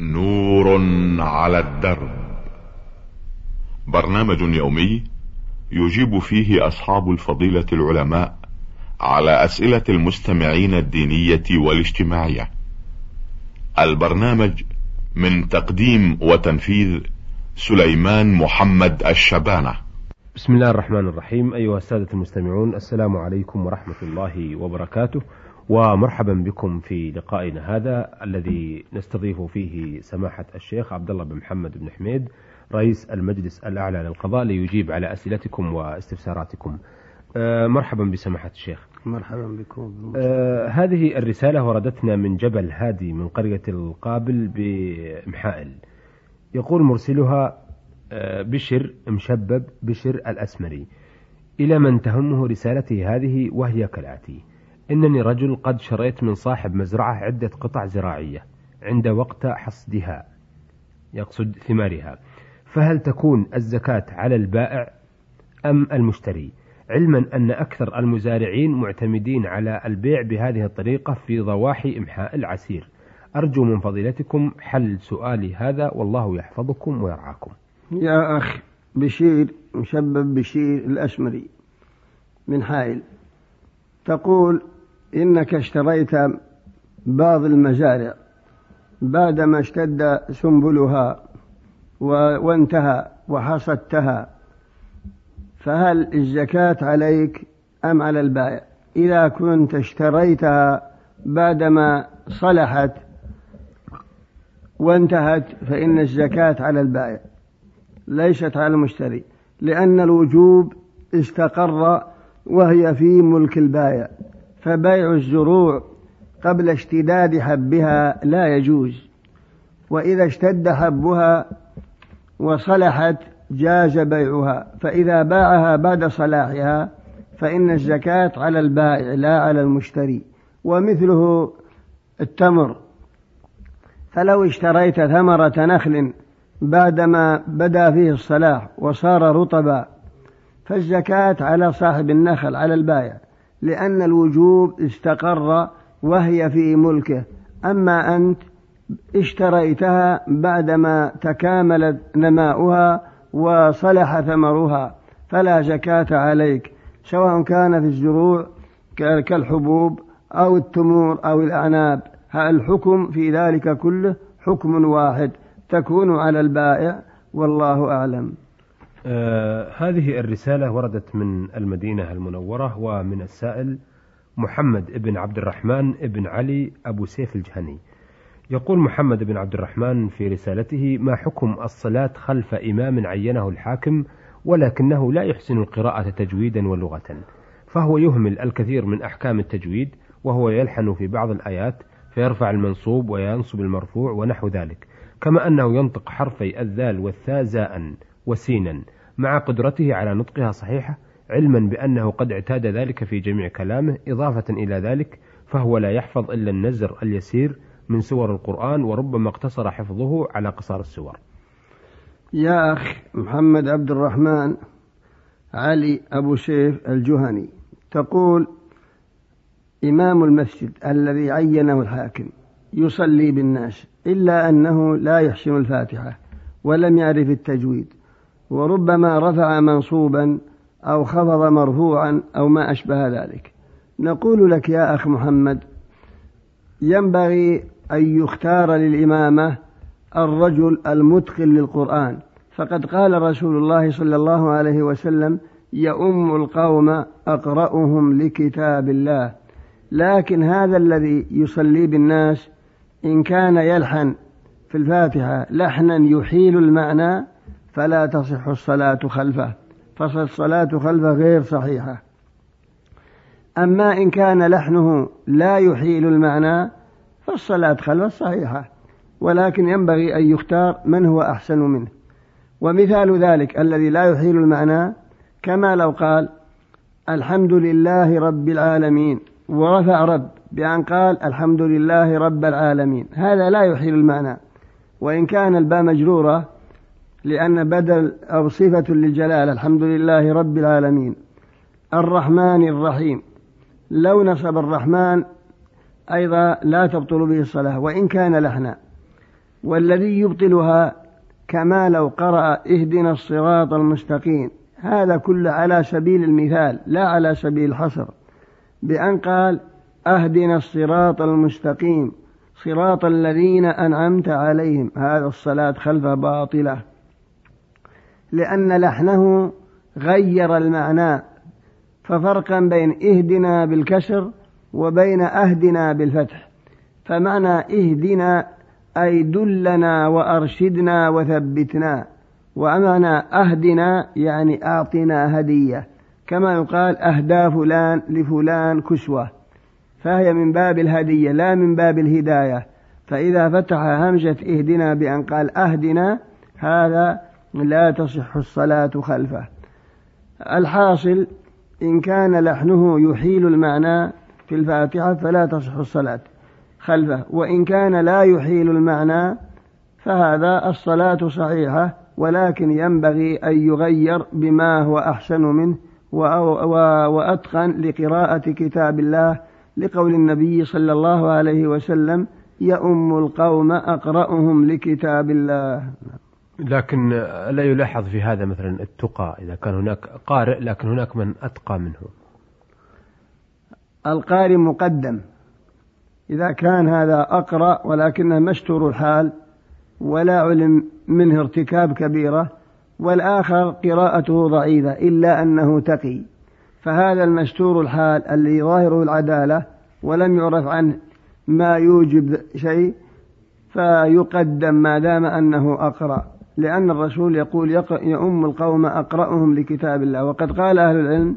نور على الدرب، برنامج يومي يجيب فيه أصحاب الفضيلة العلماء على أسئلة المستمعين الدينية والاجتماعية. البرنامج من تقديم وتنفيذ سليمان محمد الشبانة. بسم الله الرحمن الرحيم. أيها السادة المستمعون، السلام عليكم ورحمة الله وبركاته، ومرحبا بكم في لقائنا هذا الذي نستضيف فيه سماحة الشيخ عبد الله بن محمد بن حميد رئيس المجلس الأعلى للقضاء ليجيب على أسئلتكم واستفساراتكم. مرحبا بسماحة الشيخ. مرحبا بكم. هذه الرسالة وردتنا من جبل هادي من قرية القابل بمحائل. يقول مرسلها بشر مشبب بشر الأسمري، إلى من تهمه رسالتي هذه، وهي كالآتي: إنني رجل قد شريت من صاحب مزرعة عدة قطع زراعية عند وقت حصدها، يقصد ثمارها، فهل تكون الزكاة على البائع أم المشتري؟ علما أن أكثر المزارعين معتمدين على البيع بهذه الطريقة في ضواحي إمحاء العسير. أرجو من فضيلتكم حل سؤالي هذا، والله يحفظكم ويرعاكم. يا أخ بشير مشبب بشير الأسمري من حائل، تقول إنك اشتريت بعض المزارع بعدما اشتد سنبلها وانتهى وحصدتها، فهل الزكاة عليك أم على البائع؟ إذا كنت اشتريتها بعدما صلحت وانتهت فإن الزكاة على البائع ليست على المشتري، لأن الوجوب استقر وهي في ملك البائع، فبيع الزروع قبل اشتداد حبها لا يجوز، وإذا اشتد حبها وصلحت جاز بيعها، فإذا باعها بعد صلاحها فإن الزكاة على البائع لا على المشتري. ومثله التمر، فلو اشتريت ثمرة نخل بعدما بدا فيه الصلاح وصار رطبا فالزكاة على صاحب النخل على البائع، لأن الوجوب استقر وهي في ملكه. أما أنت اشتريتها بعدما تكاملت نماؤها وصلح ثمرها فلا زكاة عليك، سواء كان في الزروع كالحبوب أو التمور أو الأعناب، الحكم في ذلك كله حكم واحد، تكون على البائع، والله أعلم. هذه الرسالة وردت من المدينة المنورة، ومن السائل محمد ابن عبد الرحمن ابن علي أبو سيف الجهني. يقول محمد بن عبد الرحمن في رسالته: ما حكم الصلاة خلف إمام عينه الحاكم ولكنه لا يحسن القراءة تجويدا ولغة، فهو يهمل الكثير من أحكام التجويد، وهو يلحن في بعض الآيات فيرفع المنصوب وينصب المرفوع ونحو ذلك، كما أنه ينطق حرفي الذال والثاء زاء وسينا مع قدرته على نطقها صحيحة، علما بأنه قد اعتاد ذلك في جميع كلامه. إضافة إلى ذلك فهو لا يحفظ إلا النزر اليسير من سور القرآن، وربما اقتصر حفظه على قصار السور. يا أخ محمد عبد الرحمن علي أبو سيف الجهني، تقول: إمام المسجد الذي عينه الحاكم يصلي بالناس، إلا أنه لا يحسن الفاتحة ولم يعرف التجويد، وربما رفع منصوبا أو خفض مرفوعا أو ما أشبه ذلك. نقول لك يا أخ محمد: ينبغي أن يختار للإمامة الرجل المتقن للقرآن، فقد قال رسول الله صلى الله عليه وسلم: يؤم القوم أقرأهم لكتاب الله. لكن هذا الذي يصلي بالناس إن كان يلحن في الفاتحة لحنا يحيل المعنى فلا تصح الصلاة خلفه، فالصلاة خلفه غير صحيحة. أما إن كان لحنه لا يحيل المعنى فالصلاة خلفه صحيحة، ولكن ينبغي أن يختار من هو أحسن منه. ومثال ذلك الذي لا يحيل المعنى كما لو قال: الحمد لله رب العالمين، ورفع رب بأن قال: الحمد لله رب العالمين، هذا لا يحيل المعنى. وإن كان الباء مجرورة لأن بدل أو صفة للجلال، الحمد لله رب العالمين الرحمن الرحيم، لو نصب الرحمن أيضا لا تبطل به الصلاة وإن كان لحنا. والذي يبطلها كما لو قرأ اهدنا الصراط المستقيم، هذا كله على سبيل المثال لا على سبيل الحصر، بأن قال اهدنا الصراط المستقيم صراط الذين أنعمت عليهم، هذا الصلاة خلفه باطلة، لأن لحنه غير المعنى. ففرقا بين اهدنا بالكسر وبين اهدنا بالفتح. فمعنى اهدنا أي دلنا وأرشدنا وثبتنا، ومعنى أهدنا يعني أعطنا هدية، كما يقال أهدى فلان لفلان كسوة، فهي من باب الهدية لا من باب الهداية. فإذا فتح همزة اهدنا بأن قال أهدنا هذا لا تصح الصلاة خلفه. الحاصل إن كان لحنه يحيل المعنى في الفاتحة فلا تصح الصلاة خلفه، وإن كان لا يحيل المعنى فهذا الصلاة صحيحة، ولكن ينبغي أن يغير بما هو أحسن منه وأتقن لقراءة كتاب الله، لقول النبي صلى الله عليه وسلم يؤم القوم أقرأهم لكتاب الله. لكن لا يلاحظ في هذا مثلا التقى، إذا كان هناك قارئ لكن هناك من أتقى منه؟ القارئ مقدم إذا كان هذا أقرأ ولكنه مستور الحال ولا علم منه ارتكاب كبيرة، والآخر قراءته ضعيفة إلا أنه تقي، فهذا المستور الحال اللي ظاهره العدالة ولم يعرف عنه ما يوجب شيء فيقدم ما دام أنه أقرأ، لأن الرسول يقول يؤم القوم أقرأهم لكتاب الله. وقد قال أهل العلم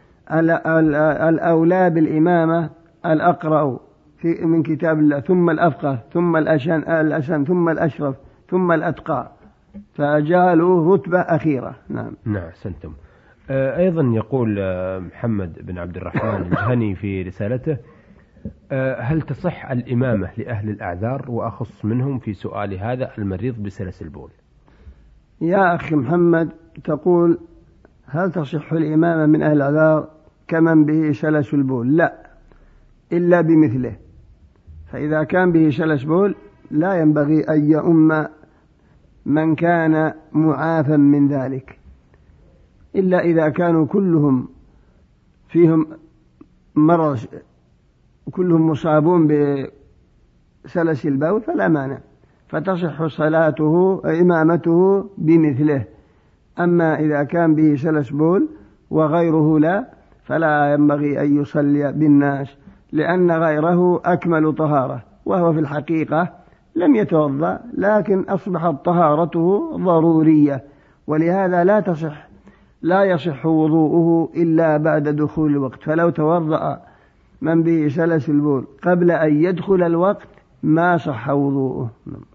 الأولى بالإمامة الأقرأ من كتاب الله، ثم الأفقه، ثم الأشن، ثم الأشرف، ثم الأتقى، فجعلوا رتبة أخيرة. نعم سنتم. أيضا يقول محمد بن عبد الرحمن الجهني في رسالته: هل تصح الإمامة لأهل الأعذار، وأخص منهم في سؤال هذا المريض بسلس البول؟ يا أخي محمد، تقول هل تصح الإمامة من أهل الأعذار كمن به سلس البول؟ لا، إلا بمثله. فإذا كان به سلس بول لا ينبغي أن يؤم من كان معافى من ذلك، إلا إذا كانوا كلهم فيهم مرض، كلهم مصابون بسلس البول فلا مانع، فتصح صلاته إمامته بمثله. أما إذا كان به سلس بول وغيره لا، فلا ينبغي أن يصلي بالناس، لأن غيره أكمل طهارة، وهو في الحقيقة لم يتوضأ لكن أصبحت طهارته ضرورية، ولهذا لا يصح وضوءه إلا بعد دخول الوقت. فلو توضأ من به سلس البول قبل أن يدخل الوقت ما صح وضوءه.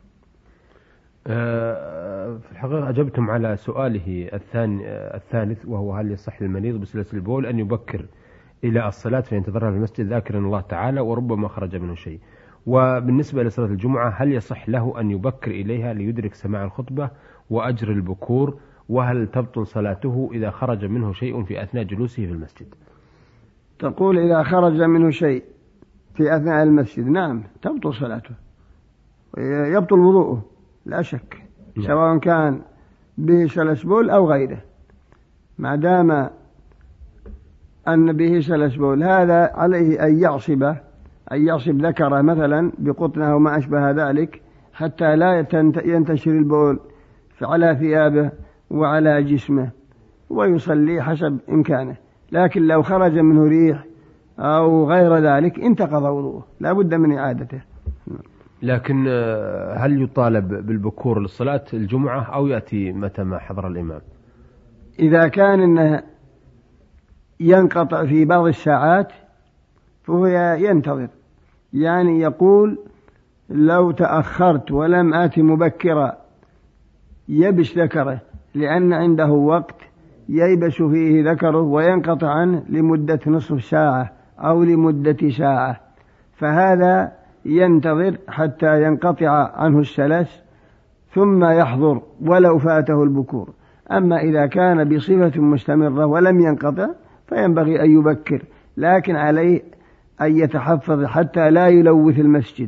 في الحقيقة أجبتم على سؤاله الثالث، وهو هل يصح للمريض بسلس البول أن يبكر إلى الصلاة فينتظرها في المسجد ذاكرا الله تعالى وربما خرج منه شيء؟ وبالنسبة لصلاة الجمعة هل يصح له أن يبكر إليها ليدرك سماع الخطبة وأجر البكور؟ وهل تبطل صلاته إذا خرج منه شيء في أثناء جلوسه في المسجد؟ تقول إذا خرج منه شيء في أثناء المسجد، نعم تبطل صلاته، يبطل وضوءه لا شك، سواء كان به سلس بول أو غيره، ما دام أن به سلس بول. هذا عليه أن يعصب ذكره مثلا بقطنه وما أشبه ذلك، حتى لا ينتشر البول على ثيابه وعلى جسمه، ويصلي حسب إمكانه. لكن لو خرج منه ريح أو غير ذلك انتقض وضوءه، لا بد من إعادته. لكن هل يطالب بالبكور للصلاة الجمعة أو يأتي متى ما حضر الإمام؟ إذا كان إنه ينقطع في بعض الساعات فهو ينتظر، يعني يقول لو تأخرت ولم آتي مبكرا يبس ذكره، لأن عنده وقت ييبس فيه ذكره وينقطع عنه لمدة نصف ساعة أو لمدة ساعة، فهذا ينتظر حتى ينقطع عنه السلس ثم يحضر ولو فاته البكور. أما إذا كان بصفة مستمرة ولم ينقطع فينبغي أن يبكر، لكن عليه أن يتحفظ حتى لا يلوث المسجد،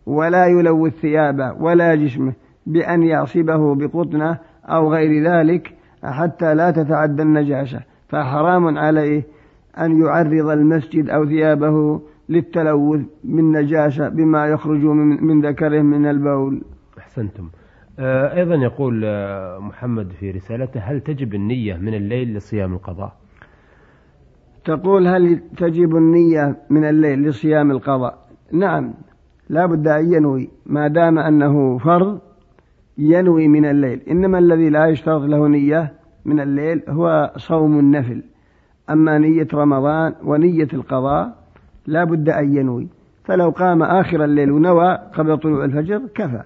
ولا يلوث ثيابه ولا جسمه بأن يعصبه بقطنه أو غير ذلك حتى لا تتعدى النجاسة، فحرام عليه أن يعرض المسجد أو ثيابه للتلوث من نجاسة بما يخرج من ذكره من البول. أحسنتم. أيضا يقول محمد في رسالته: هل تجب النية من الليل لصيام القضاء؟ تقول هل تجب النية من الليل لصيام القضاء؟ نعم، لا بد أن ينوي ما دام أنه فرض، ينوي من الليل. إنما الذي لا يشترط له نية من الليل هو صوم النفل، أما نية رمضان ونية القضاء لا بد أن ينوي، فلو قام آخر الليل ونوى قبل طلوع الفجر كفى.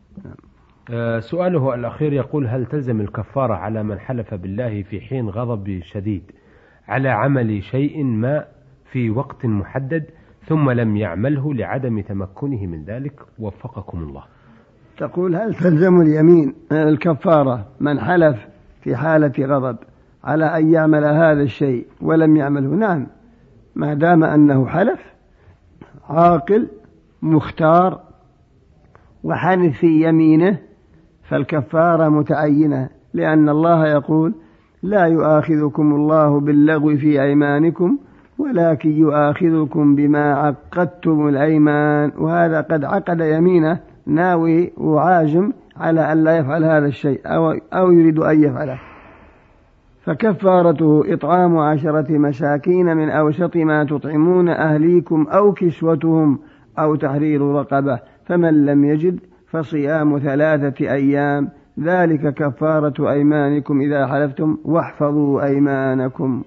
سؤاله الأخير يقول: هل تلزم الكفارة على من حلف بالله في حين غضب شديد على عمل شيء ما في وقت محدد ثم لم يعمله لعدم تمكنه من ذلك؟ وفقكم الله. تقول هل تلزم اليمين الكفارة من حلف في حالة غضب على أن يعمل هذا الشيء ولم يعمله؟ نعم، ما دام أنه حلف عاقل مختار وحنث في يمينه فالكفارة متعينة، لأن الله يقول: لا يؤاخذكم الله باللغو في أيمانكم ولكن يؤاخذكم بما عقدتم الأيمان، وهذا قد عقد يمينه ناوي وعازم على أن لا يفعل هذا الشيء أو يريد أن يفعله، فكفارته إطعام 10 مساكين من أوسط ما تطعمون أهليكم أو كسوتهم أو تحرير رقبة، فمن لم يجد فصيام 3 أيام، ذلك كفارة أيمانكم إذا حلفتم واحفظوا أيمانكم.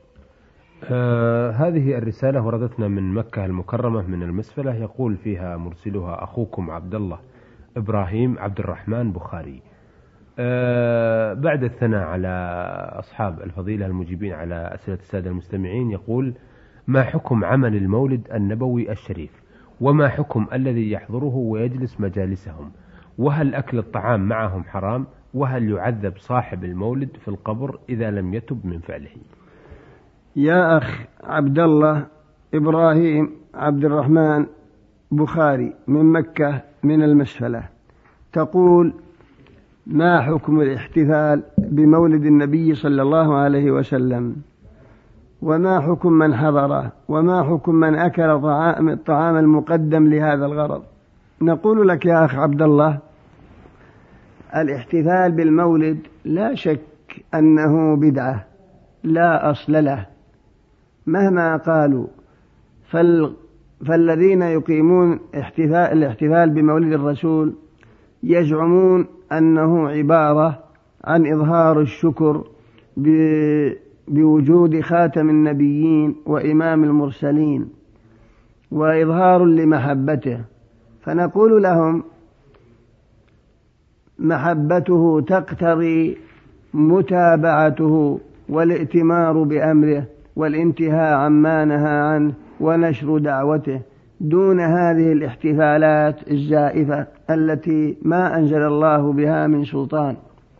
هذه الرسالة وردتنا من مكة المكرمة من المسفلة، يقول فيها مرسلها أخوكم عبد الله إبراهيم عبد الرحمن بخاري. بعد الثناء على أصحاب الفضيلة المجيبين على أسئلة السادة المستمعين، يقول: ما حكم عمل المولد النبوي الشريف؟ وما حكم الذي يحضره ويجلس مجالسهم؟ وهل أكل الطعام معهم حرام؟ وهل يعذب صاحب المولد في القبر إذا لم يتب من فعله؟ يا أخ عبد الله إبراهيم عبد الرحمن بخاري من مكة من المسفلة، تقول: ما حكم الاحتفال بمولد النبي صلى الله عليه وسلم؟ وما حكم من حضره؟ وما حكم من أكل الطعام المقدم لهذا الغرض؟ نقول لك يا أخ عبد الله: الاحتفال بالمولد لا شك أنه بدعة لا أصل له مهما قالوا، فالذين يقيمون الاحتفال بمولد الرسول يزعمون أنه عبارة عن إظهار الشكر بوجود خاتم النبيين وإمام المرسلين وإظهار لمحبته، فنقول لهم: محبته تقتضي متابعته والائتمار بأمره والانتهاء عما نهى عنه ونشر دعوته، دون هذه الاحتفالات الزائفة التي ما أنزل الله بها من سلطان.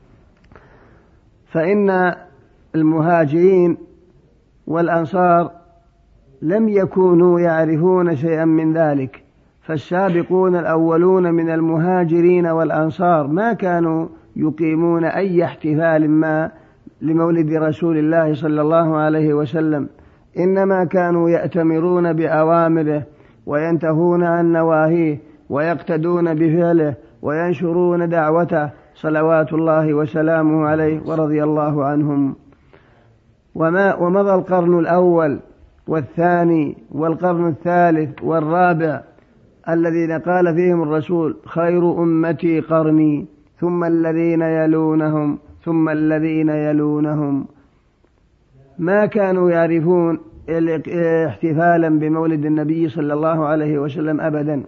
فإن المهاجرين والأنصار لم يكونوا يعرفون شيئا من ذلك، فالسابقون الأولون من المهاجرين والأنصار ما كانوا يقيمون أي احتفال ما لمولد رسول الله صلى الله عليه وسلم، إنما كانوا يأتمرون بأوامره وينتهون عن نواهيه ويقتدون بفعله وينشرون دعوته صلوات الله وسلامه عليه ورضي الله عنهم. ومضى القرن الأول والثاني والقرن الثالث والرابع الذين قال فيهم الرسول: خير أمتي قرني ثم الذين يلونهم ثم الذين يلونهم، ما كانوا يعرفون احتفالا بمولد النبي صلى الله عليه وسلم أبدا،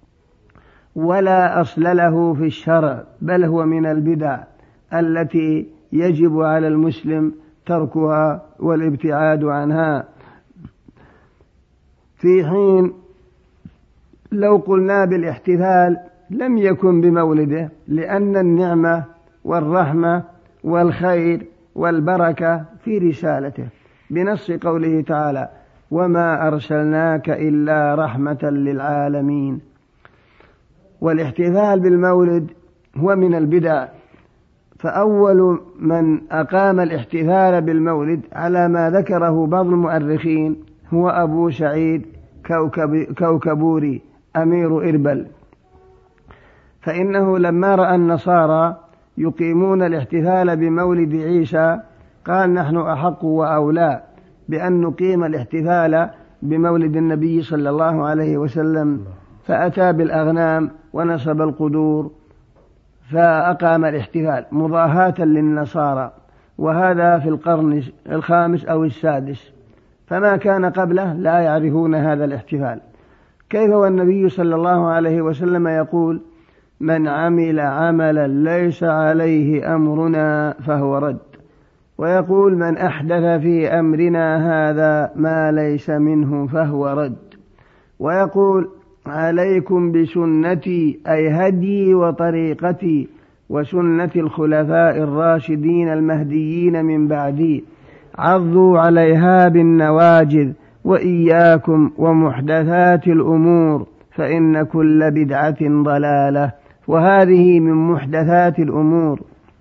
ولا أصل له في الشرع، بل هو من البدع التي يجب على المسلم تركها والابتعاد عنها. في حين لو قلنا بالاحتفال لم يكن بمولده، لأن النعمة والرحمة والخير والبركة في رسالته بنص قوله تعالى: وما أرسلناك إلا رحمة للعالمين. والاحتفال بالمولد هو من البدع، فأول من أقام الاحتفال بالمولد على ما ذكره بعض المؤرخين هو أبو سعيد كوكبوري أمير إربل، فإنه لما رأى النصارى يقيمون الاحتفال بمولد عيسى قال نحن أحق وأولى بأن نقيم الاحتفال بمولد النبي صلى الله عليه وسلم، فأتى بالأغنام ونصب القدور فأقام الاحتفال مضاهاة للنصارى، وهذا في القرن الخامس أو السادس، فما كان قبله لا يعرفون هذا الاحتفال. كيف والنبي صلى الله عليه وسلم يقول من عمل عملا ليس عليه أمرنا فهو رد، ويقول من أحدث في أمرنا هذا ما ليس منه فهو رد، ويقول عليكم بسنتي أي هدي وطريقتي وسنة الخلفاء الراشدين المهديين من بعدي عضوا عليها بالنواجذ وإياكم ومحدثات الأمور فإن كل بدعة ضلالة، وهذه من محدثات الأمور.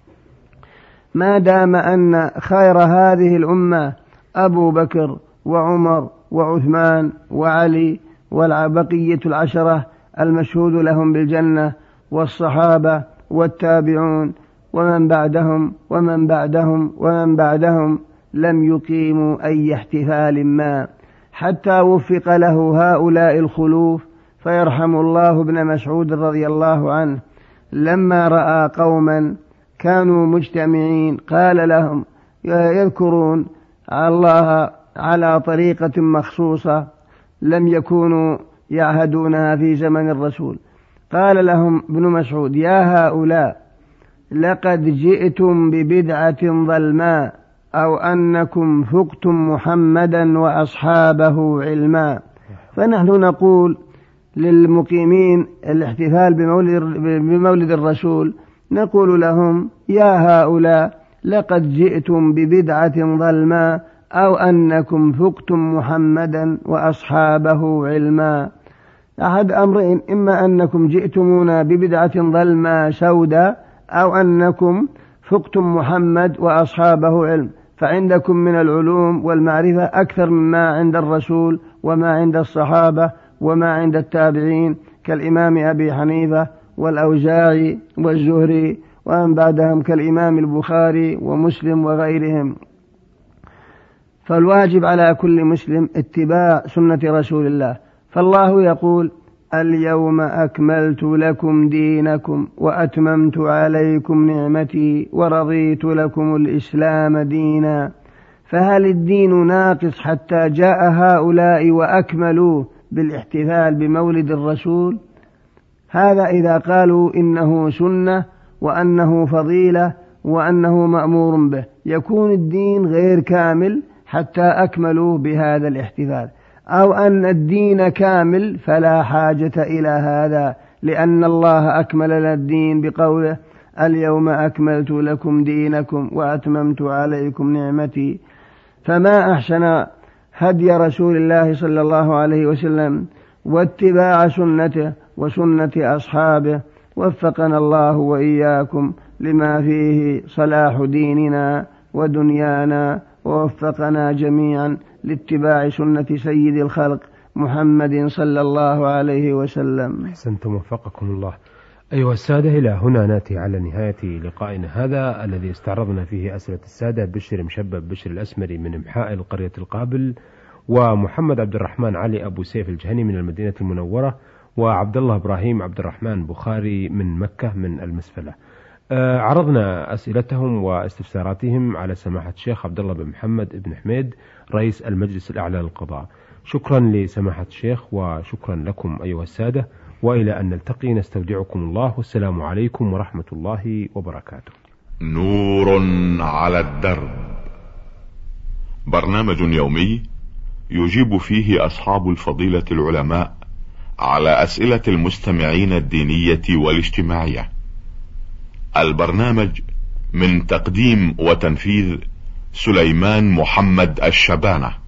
ما دام أن خير هذه الأمة أبو بكر وعمر وعثمان وعلي والبقية العشرة المشهود لهم بالجنة والصحابة والتابعون ومن بعدهم ومن بعدهم ومن بعدهم لم يقيموا أي احتفال ما حتى وفق له هؤلاء الخلوف. فيرحم الله ابن مسعود رضي الله عنه لما رأى قوما كانوا مجتمعين قال لهم يذكرون الله على طريقة مخصوصة لم يكونوا يعهدونها في زمن الرسول، قال لهم ابن مسعود يا هؤلاء لقد جئتم ببدعة ظلماء أو أنكم فقتم محمدا وأصحابه علما. فنحن نقول للمقيمين الاحتفال بمولد الرسول نقول لهم يا هؤلاء لقد جئتم ببدعة ظلماء أو أنكم فقتم محمدا وأصحابه علما. أحد أمرين، إما أنكم جئتمونا ببدعة ظلماء سوداء أو أنكم فقتم محمد وأصحابه علم، فعندكم من العلوم والمعرفة أكثر مما عند الرسول وما عند الصحابة وما عند التابعين كالإمام أبي حنيفة والأوزاعي والزهري ومن بعدهم كالإمام البخاري ومسلم وغيرهم. فالواجب على كل مسلم اتباع سنة رسول الله، فالله يقول اليوم أكملت لكم دينكم وأتممت عليكم نعمتي ورضيت لكم الإسلام دينا، فهل الدين ناقص حتى جاء هؤلاء وأكملوه بالاحتفال بمولد الرسول؟ هذا إذا قالوا إنه سنة وأنه فضيلة وأنه مأمور به، يكون الدين غير كامل حتى أكملوا بهذا الاحتفال، أو أن الدين كامل فلا حاجة إلى هذا، لأن الله أكمل لنا الدين بقوله اليوم أكملت لكم دينكم وأتممت عليكم نعمتي. فما أحسن هدي رسول الله صلى الله عليه وسلم واتباع سنته وسنة أصحابه، وفقنا الله وإياكم لما فيه صلاح ديننا ودنيانا، ووفقنا جميعا لاتباع سنة سيد الخلق محمد صلى الله عليه وسلم. أحسنتم وفقكم الله. أيها السادة، إلى هنا نأتي على نهاية لقائنا هذا الذي استعرضنا فيه أسئلة السادة بشر مشبب بشر الأسمري من إمحاء القرية القابل، ومحمد عبد الرحمن علي أبو سيف الجهني من المدينة المنورة، وعبد الله إبراهيم عبد الرحمن بخاري من مكة من المسفلة. عرضنا أسئلتهم واستفساراتهم على سماحة الشيخ عبد الله بن محمد بن حميد رئيس المجلس الأعلى للقضاء. شكرا لسماحة الشيخ وشكرا لكم أيها السادة، وإلى أن نلتقي نستودعكم الله، والسلام عليكم ورحمة الله وبركاته. نور على الدرب، برنامج يومي يجيب فيه أصحاب الفضيلة العلماء على أسئلة المستمعين الدينية والاجتماعية. البرنامج من تقديم وتنفيذ سليمان محمد الشبانة.